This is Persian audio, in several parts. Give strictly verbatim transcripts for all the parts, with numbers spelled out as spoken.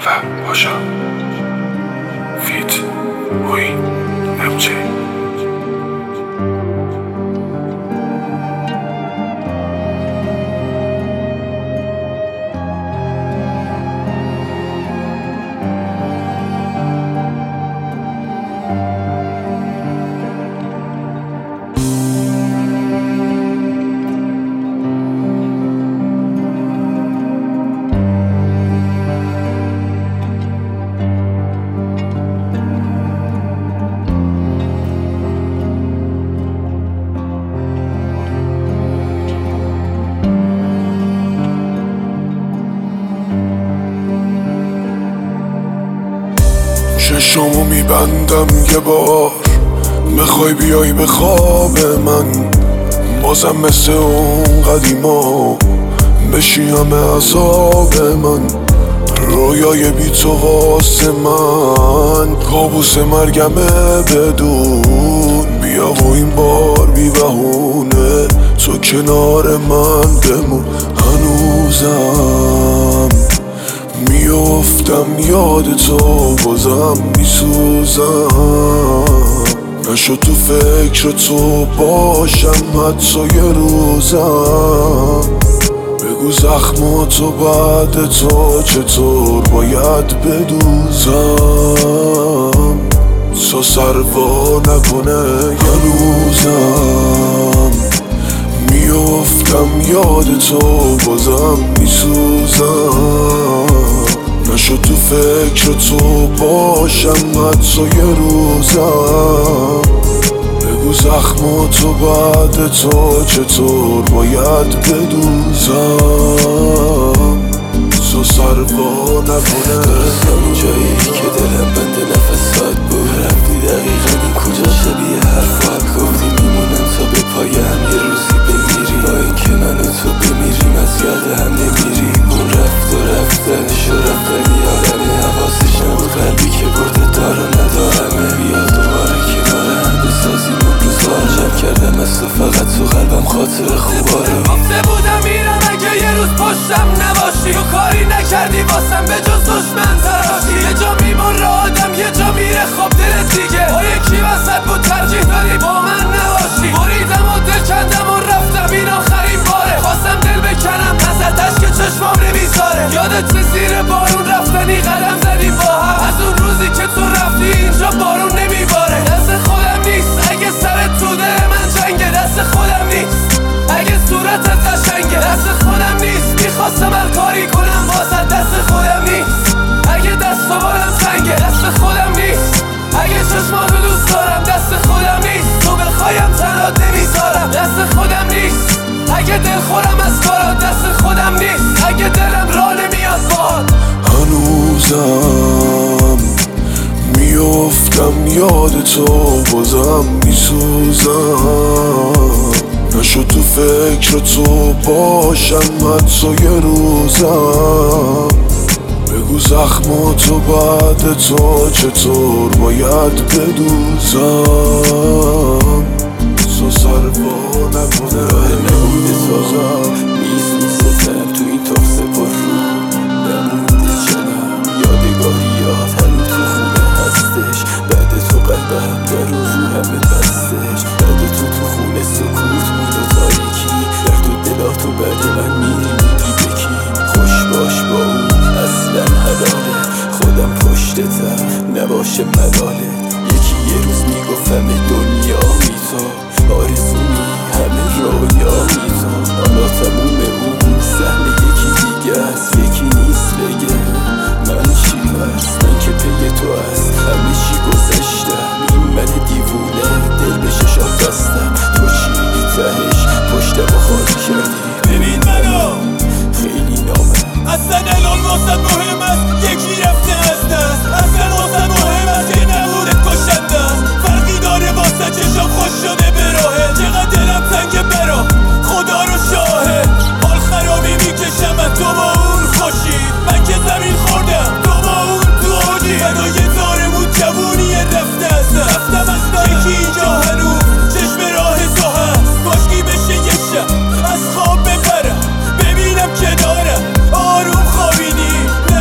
و پاشا فیت وین ام جی. چشامو میبندم یه بار، میخوای بیای به خواب من، بازم مثل اون قدیما بشی همه عذاب من. رویای بی تو واسه من کابوس مرگمه بدون. بیا و این بار بی بهونه تو کنار من بمون. هنوزم میافتم یاد تو، بازم میسوزم. نشد تو فکر تو باشم حتی یه روزم. بگو زخماتو بعد تو چطور باید بدوزم تا سروا نکنه. هنوزم میافتم یاد تو، بازم میسوزم. نشد تو فکر تو باشم حتی یه روزم. بگو زخماتو بعد تو چطور باید بدوزم تا سروا نکنه. همون جایی که دلم بند نفسات بود، رفتی دقیقا این کجا شبیه حرفات گفتی میمونم تا به پایم یه روزی بمیری. با این که من و تو بمیریم از یاد هم نمیریم. اون رفت و رفتنش و رفتنی آدمه، حواسش نبود قلبی که برده دارو ندارمه. بیا دوباره کنارم بسازیم اون روزا رو. جمع کردم از تو فقط تو قلبم خاطر خوبا رو. گفته بودم میرم اگه یه روز پشتم نباشی، تو کاری نکردی واسم به جز دشمن تراشی. یه جا میمره آدم یه جا میره خواب دلت دیگه، با یکی وسط بود ترجیح دادی با من نباشی. بریدم و دل کندم و رفتم این آخرین باره، خواستم دل بکنم ازت که چشمام نمیذاره. یادت زیر بارون رفتنی قدم زدیم با هم، از اون روزی که تو رفتی اینجا بارون نمیباره. دست خودم نیست اگه سرت تو دل من جنگه، دست خودم نیست اگه صورتت قشنگه، دست خودم نیست میخواستم هر کاری کنم واسه. دست خودم نیست اگه دست و بالم سنگه، دست خودم نیست اگه چشماتو دوست دارم. دست خودم نیست تو بخوایم تنات نمیذارم. دست خودم نیست اگه دل خورم از کارات. دست خودم نیست اگه دلم راه نمیاد باهات. هنوزم میافتم یاد تو، بازم میسوزم. نشد تو فکر تو باشم حتی یه روزم. بگو زخماتو بعد تو چطور باید بدوزم تا سروا نکنه. نمونده سازم میسوزتم تو این تخصه پر رو. نمونده جنم یادگاریات هنو تو خونه هستش. بعد تو قلبم در رو همه بستش. بعد تو تو خونه سکوت بود و تاریکی. درد و دلاتو بعد من میری میگی بکی. خوش باش با اون اصلا حلاله، خودم پشتتم نباشه ملاله. یکی یه روز میگفتم دنیا میتا آرزومی همه رویا میتا. حالا تموم اون سهم یکی دیگه است، یکی نیست بگه من چی پس. من که پی تو هست همه چی گذشتم. این من دیوونه دل به ششم بستم. تو چیدی تهش پشتم و خالی کردی. ببین منو خیلی نامه اصلا الان واسه مهم است یکی رفته از دست. اصلا واسه مهم است که نبودت کشنده است. فرقی داره واسه چشم خوش شده به راهه. چقدر دلم تنگه برا خدا رو شاهد. حال خرابی میکشم از تو با اون خوشی. من که زمین خوردم تو با اون تو آجی. فدای دارمون جوونی رفته از دست. رفتم از یکی اینجا هنوز چشم راه تو هست. کاشکی بشه یه شب از خواب بپرم ببینم کنارم آروم خوابیدی.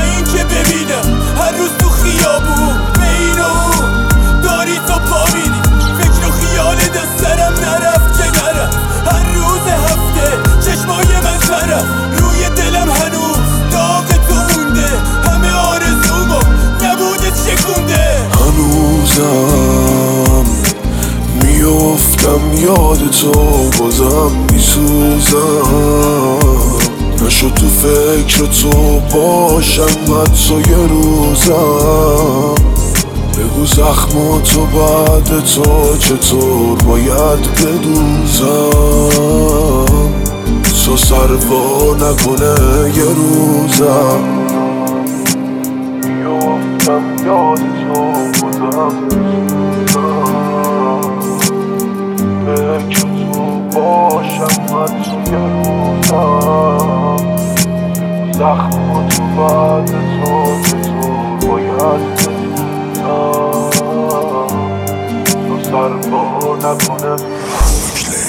تو بازم میسوزم نشو تو فکر تو باشم حتی یه روزم بگو زخماتو بعد تو چطور باید بدوزم تو سر وا نکنه یه روزم میافتم یاد تو بودم فکر تو باشم حتی یه روزم زخماتو بعد تو چطور باید بدوزم تو سر وا نکنه